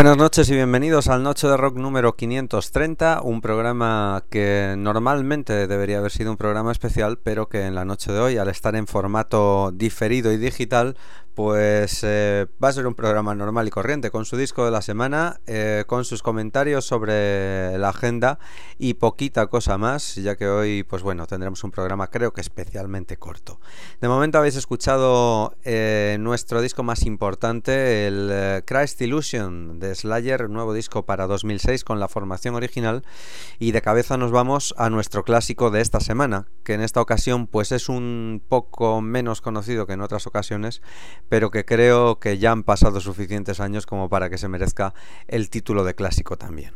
Buenas noches y bienvenidos al Noche de Rock número 530, un programa que normalmente debería haber sido un programa especial, pero que en la noche de hoy, al estar en formato diferido y digital, pues va a ser un programa normal y corriente, con su disco de la semana, con sus comentarios sobre la agenda y poquita cosa más, ya que hoy, pues bueno, tendremos un programa creo que especialmente corto. De momento habéis escuchado nuestro disco más importante, el Christ Illusion de Slayer, nuevo disco para 2006 con la formación original, y de cabeza nos vamos a nuestro clásico de esta semana, que en esta ocasión pues es un poco menos conocido que en otras ocasiones, pero que creo que ya han pasado suficientes años como para que se merezca el título de clásico también.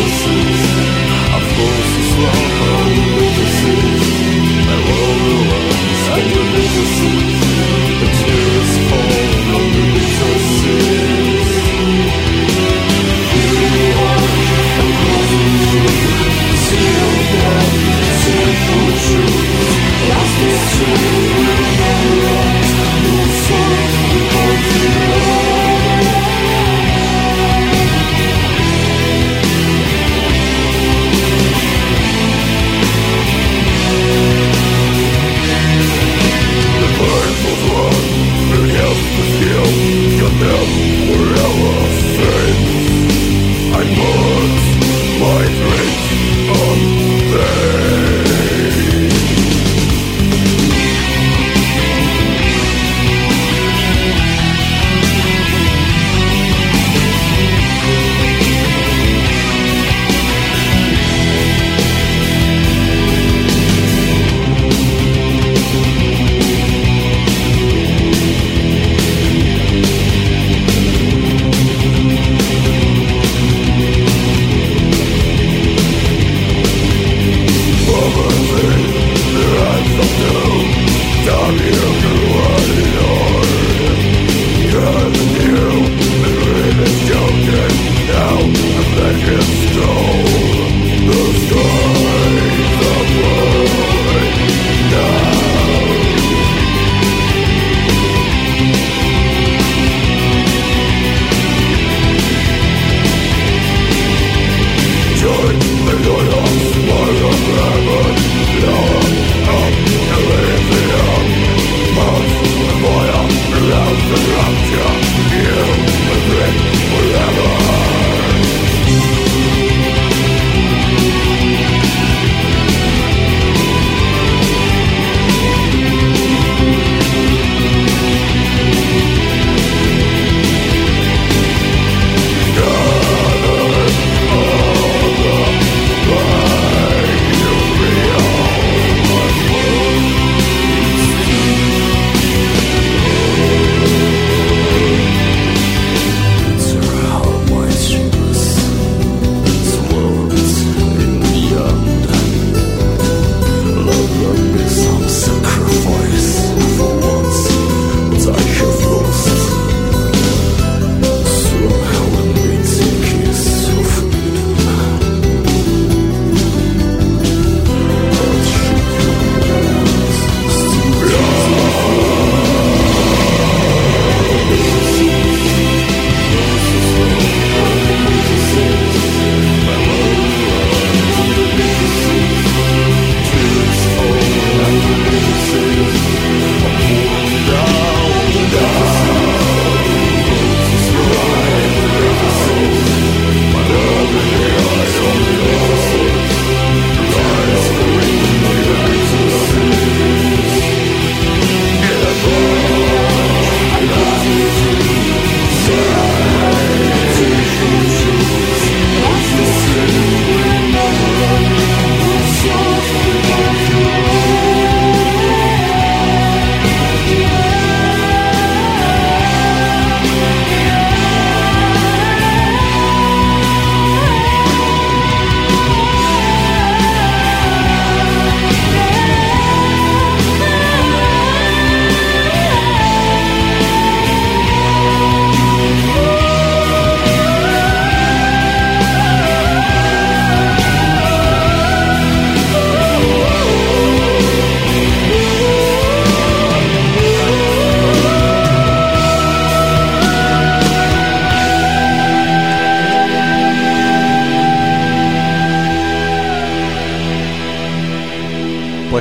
Slow, the world will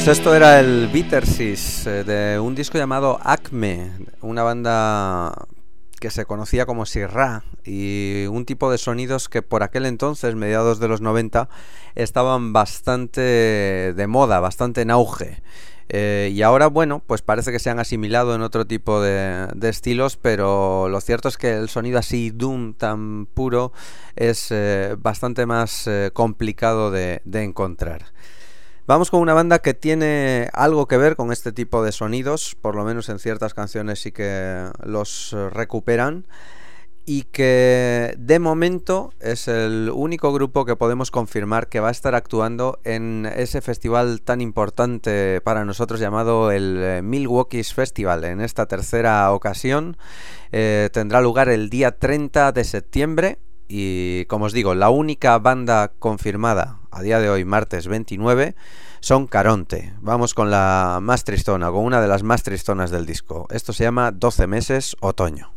Esto era el Bittersys de un disco llamado Acme, una banda que se conocía como Sirra, y un tipo de sonidos que por aquel entonces, mediados de los 90, estaban bastante de moda, bastante en auge. Y ahora, bueno, pues parece que se han asimilado en otro tipo de estilos, pero lo cierto es que el sonido así doom tan puro es bastante más complicado de encontrar. Vamos con una banda que tiene algo que ver con este tipo de sonidos, por lo menos en ciertas canciones sí que los recuperan, y que de momento es el único grupo que podemos confirmar que va a estar actuando en ese festival tan importante para nosotros llamado el Milwaukee's Festival. En esta tercera ocasión tendrá lugar el día 30 de septiembre. Y como os digo, la única banda confirmada a día de hoy, martes 29, son Caronte. Vamos con la más tristona, con una de las más tristonas del disco. Esto se llama 12 meses otoño.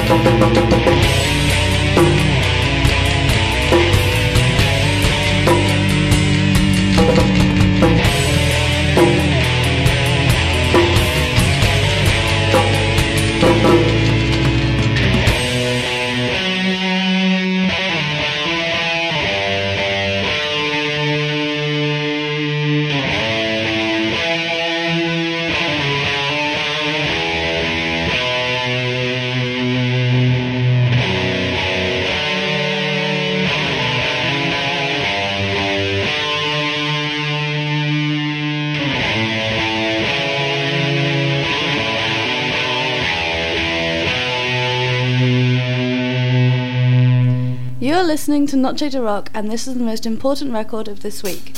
You're listening to Noche de Rock, and this is the most important record of this week.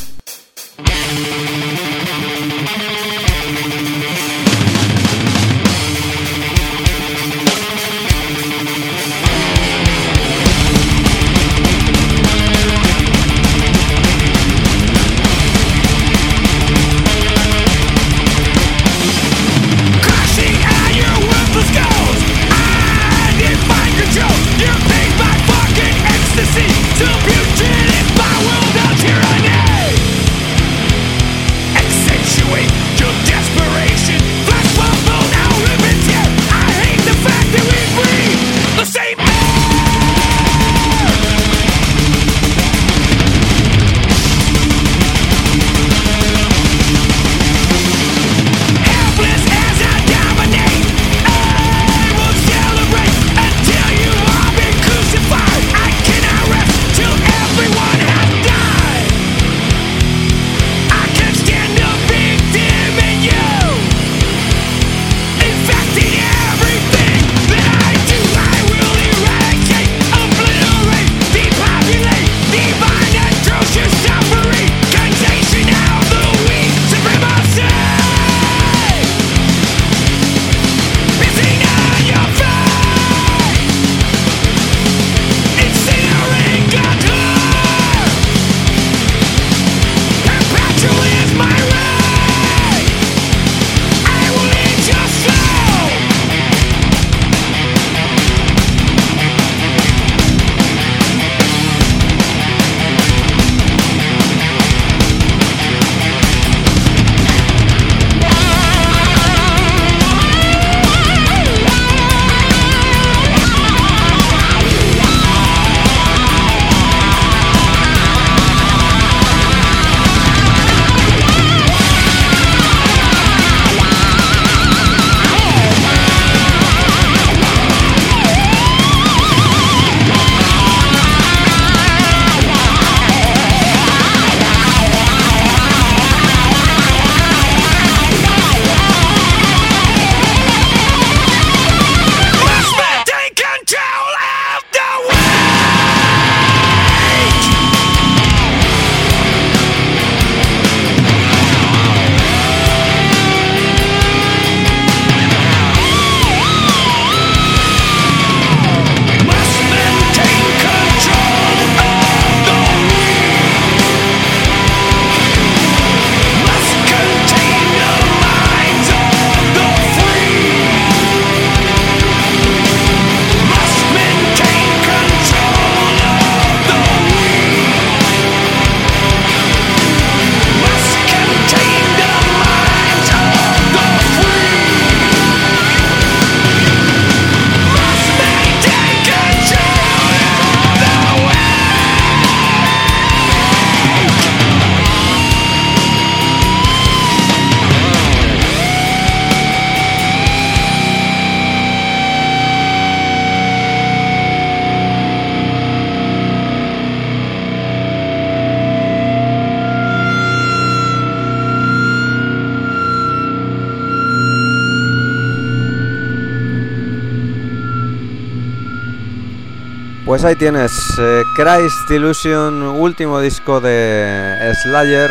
Pues ahí tienes, Christ Illusion, último disco de Slayer.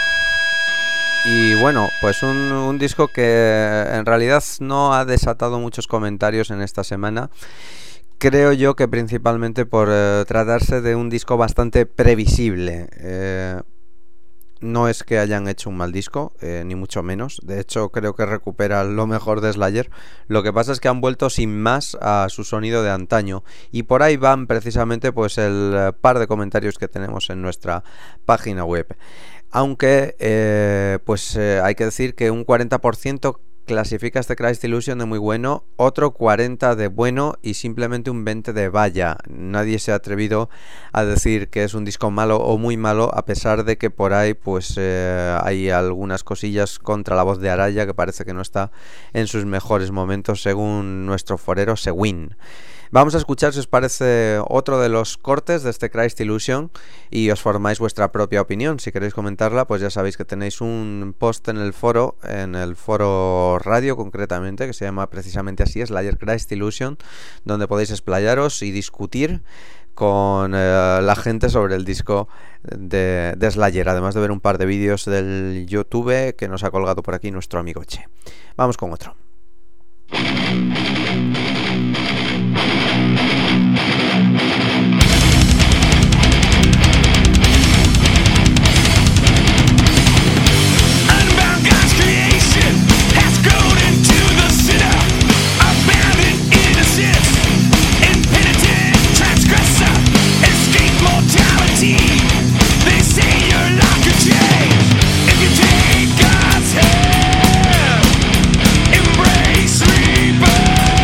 Y bueno, pues un disco que en realidad no ha desatado muchos comentarios en esta semana. Creo yo que principalmente por tratarse de un disco bastante previsible. no es que hayan hecho un mal disco, ni mucho menos. De hecho, creo que recupera lo mejor de Slayer. Lo que pasa es que han vuelto sin más a su sonido de antaño. Y por ahí van precisamente pues el par de comentarios que tenemos en nuestra página web. Aunque hay que decir que un 40% clasifica este Christ Illusion de muy bueno, otro 40% de bueno y simplemente un 20% de vaya. Nadie se ha atrevido a decir que es un disco malo o muy malo, a pesar de que por ahí pues hay algunas cosillas contra la voz de Araya, que parece que no está en sus mejores momentos según nuestro forero Sewin. Vamos a escuchar, si os parece, otro de los cortes de este Christ Illusion y os formáis vuestra propia opinión. Si queréis comentarla, pues ya sabéis que tenéis un post en el foro radio concretamente, que se llama precisamente así, Slayer Christ Illusion, donde podéis explayaros y discutir con la gente sobre el disco de Slayer, además de ver un par de vídeos del YouTube que nos ha colgado por aquí nuestro amigo Che. Vamos con otro. Embrace rebirth.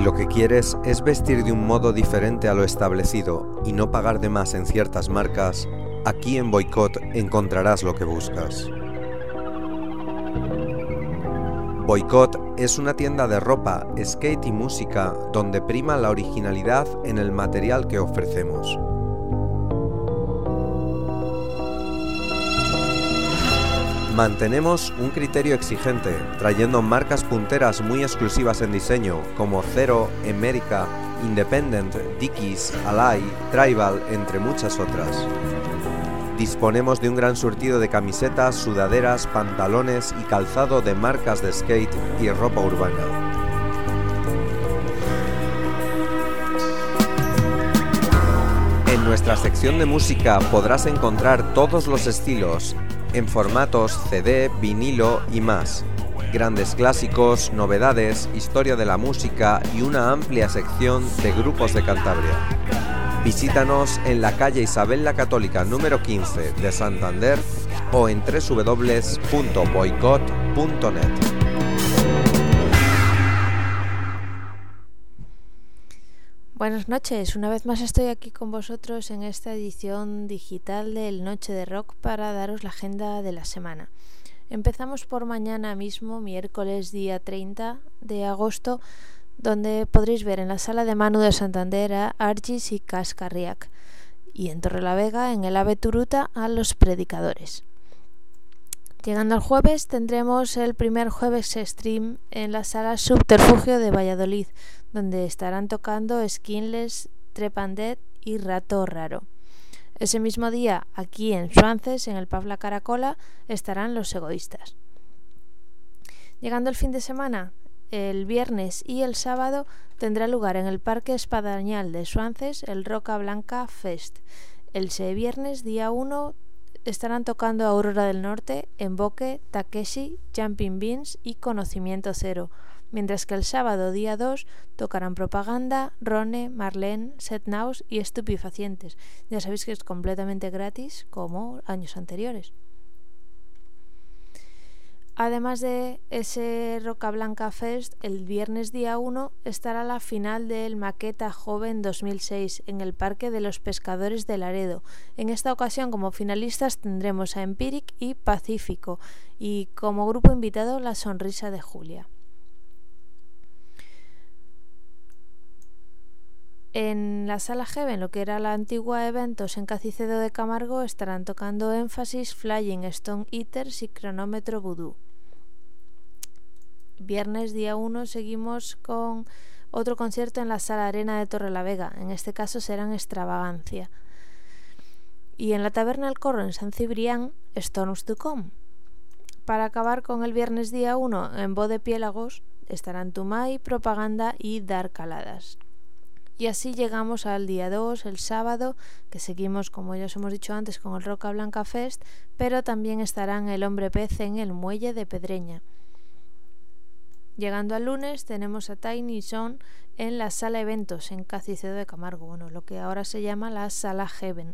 Si lo que quieres es vestir de un modo diferente a lo establecido y no pagar de más en ciertas marcas, aquí en Boicot encontrarás lo que buscas. Boicot es una tienda de ropa, skate y música donde prima la originalidad en el material que ofrecemos. Mantenemos un criterio exigente, trayendo marcas punteras muy exclusivas en diseño como Zero, America, Independent, Dickies, Ally, Tribal, entre muchas otras. Disponemos de un gran surtido de camisetas, sudaderas, pantalones y calzado de marcas de skate y ropa urbana. En nuestra sección de música podrás encontrar todos los estilos, en formatos CD, vinilo y más. Grandes clásicos, novedades, historia de la música y una amplia sección de grupos de Cantabria. Visítanos en la calle Isabel la Católica número 15 de Santander o en www.boicot.net. Buenas noches, una vez más estoy aquí con vosotros en esta edición digital del Noche de Rock para daros la agenda de la semana. Empezamos por mañana mismo, miércoles día 30 de agosto, donde podréis ver en la Sala de Manu de Santander a Argis y Cascarriac, y en Torrelavega, en el Ave Turuta, a Los Predicadores. Llegando al jueves tendremos el primer jueves stream en la Sala Subterfugio de Valladolid, donde estarán tocando Skinless, Trepandet y Rato Raro. Ese mismo día, aquí en Suances, en el Pub La Caracola, estarán Los Egoístas. Llegando el fin de semana, el viernes y el sábado tendrá lugar en el Parque Espadañal de Suances el Roca Blanca Fest. El viernes, día 1, estarán tocando Aurora del Norte, Emboque, Takeshi, Jumping Beans y Conocimiento Cero, mientras que el sábado, día 2, tocarán Propaganda, Rone, Marlene, Setnaus y Estupefacientes. Ya sabéis que es completamente gratis, como años anteriores. Además de ese Roca Blanca Fest, el viernes día 1 estará la final del Maqueta Joven 2006 en el Parque de los Pescadores de Laredo. En esta ocasión como finalistas tendremos a Empiric y Pacífico y como grupo invitado La Sonrisa de Julia. En la Sala Heaven, lo que era la antigua Eventos en Cacicedo de Camargo, estarán tocando Énfasis, Flying Stone Eaters y Cronómetro Voodoo. Viernes día 1 seguimos con otro concierto en la Sala Arena de Torrelavega, en este caso serán Extravagancia. Y en la Taberna El Corro en San Cibrián, Stones to Come. Para acabar con el viernes día 1 en Bodepiélagos estarán Tumay, Propaganda y Dark Caladas. Y así llegamos al día 2, el sábado, que seguimos, como ya os hemos dicho antes, con el Roca Blanca Fest, pero también estarán el Hombre Pez en el Muelle de Pedreña. Llegando al lunes tenemos a Tiny Zone en la Sala Eventos en Cacicedo de Camargo, bueno, lo que ahora se llama la Sala Heaven.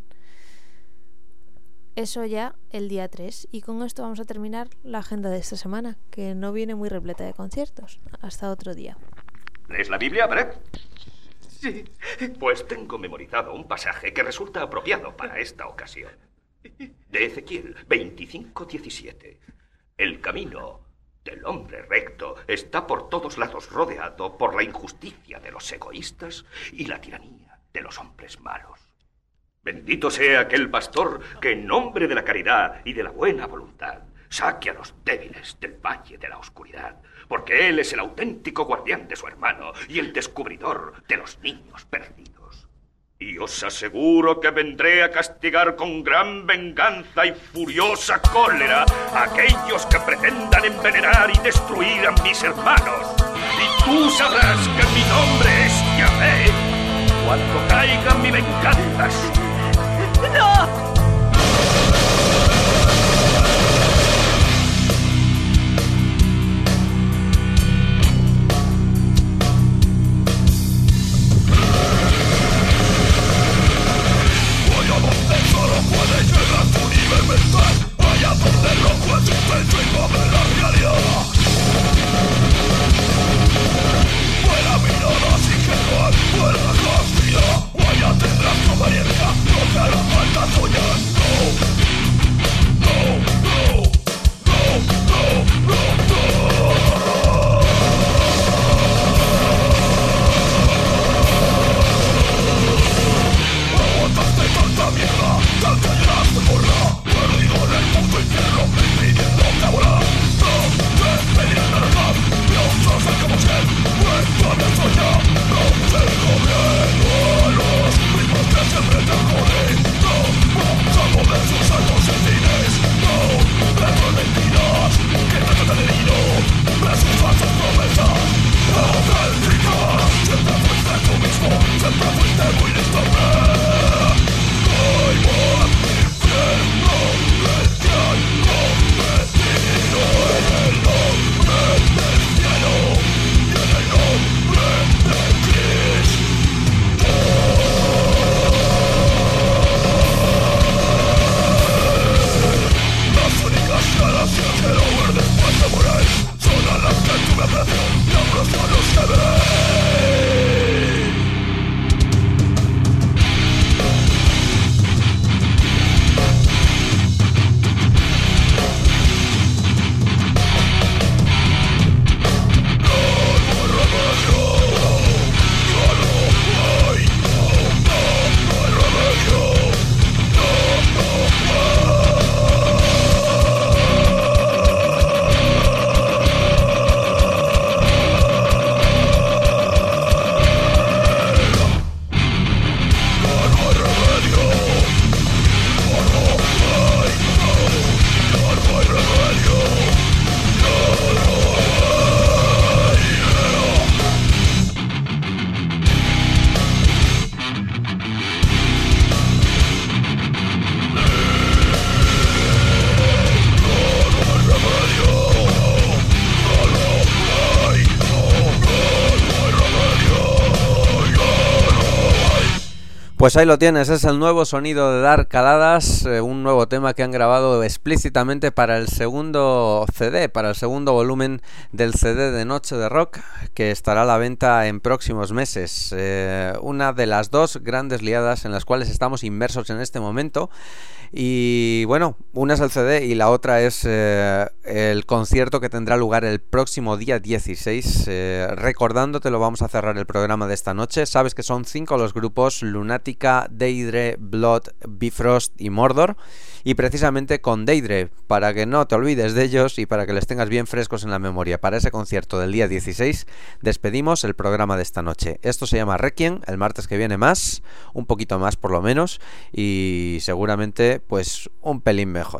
Eso ya el día 3, y con esto vamos a terminar la agenda de esta semana, que no viene muy repleta de conciertos. Hasta otro día. ¿Lees la Biblia, Brett? Sí. Pues tengo memorizado un pasaje que resulta apropiado para esta ocasión. De Ezequiel 25:17. El camino del hombre recto está por todos lados rodeado por la injusticia de los egoístas y la tiranía de los hombres malos. Bendito sea aquel pastor que en nombre de la caridad y de la buena voluntad saque a los débiles del valle de la oscuridad, porque él es el auténtico guardián de su hermano y el descubridor de los niños perdidos. Y os aseguro que vendré a castigar con gran venganza y furiosa cólera a aquellos que pretendan envenenar y destruir a mis hermanos. Y tú sabrás que mi nombre es Yahvé cuando caiga mi venganza. ¡No! Allá donde el rojo es inmenso y no ve la realidad. Fuera miradas Pues ahí lo tienes, es el nuevo sonido de Dark Caladas, un nuevo tema que han grabado explícitamente para el segundo CD, para el segundo volumen del CD de Noche de Rock, que estará a la venta en próximos meses. Una de las dos grandes liadas en las cuales estamos inmersos en este momento. Y bueno, una es el CD y la otra es el concierto que tendrá lugar el próximo día 16. Recordándote, lo vamos a cerrar el programa de esta noche. Sabes que son 5 los grupos: Lunática, Deidre, Blood, Bifrost y Mordor. Y precisamente con Deidre, para que no te olvides de ellos y para que les tengas bien frescos en la memoria, para ese concierto del día 16 despedimos el programa de esta noche. Esto se llama Requiem. El martes que viene más, un poquito más por lo menos, y seguramente pues un pelín mejor.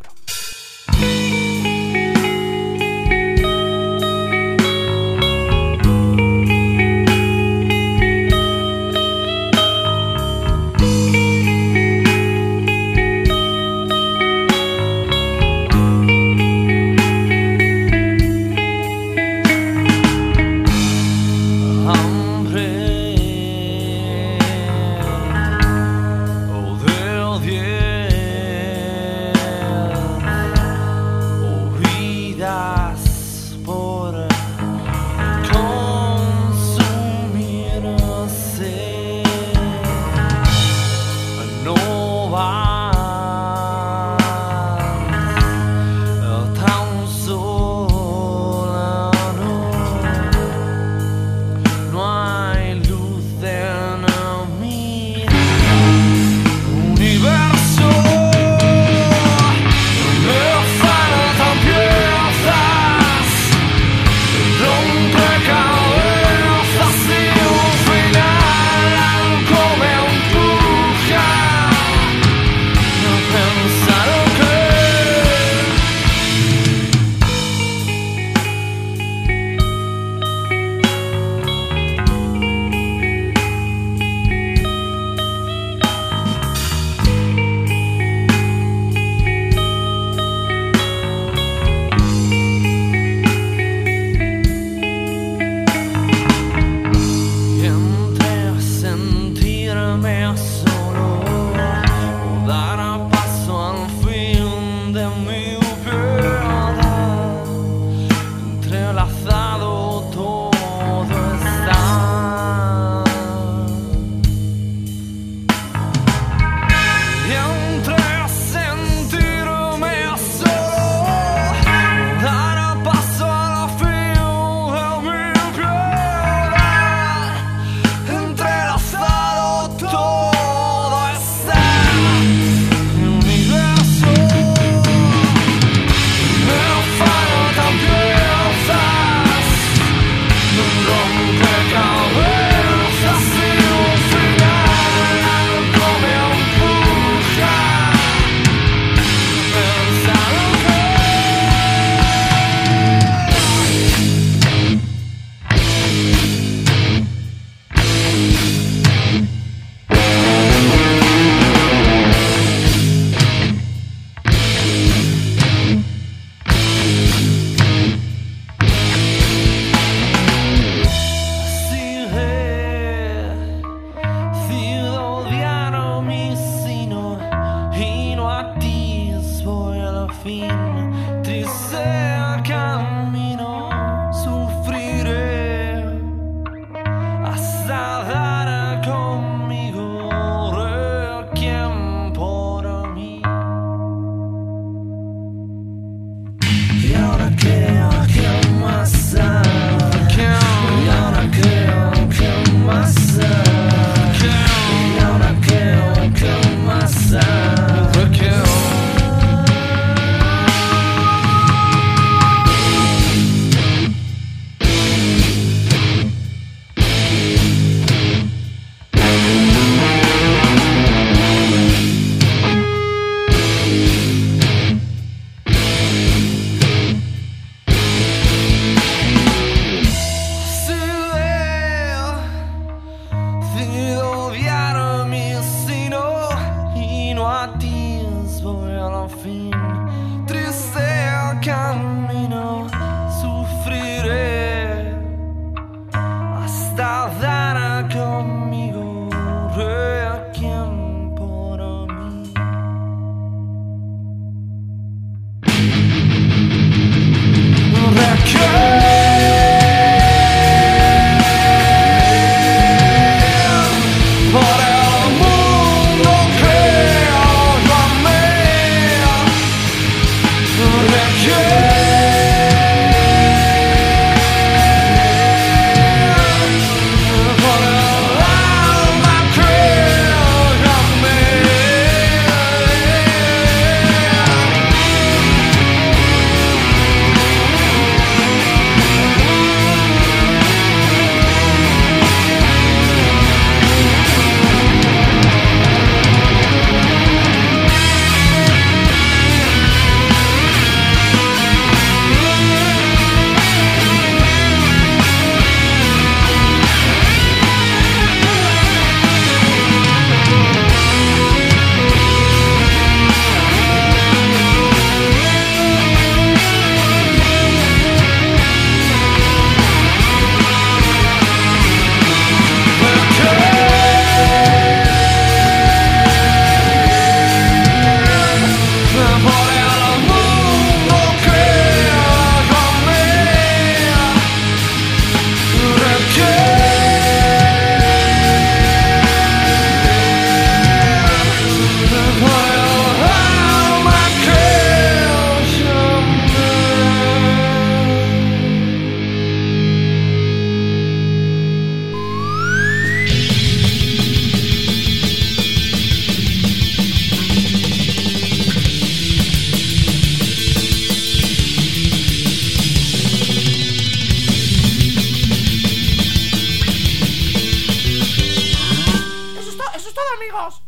todo, amigos.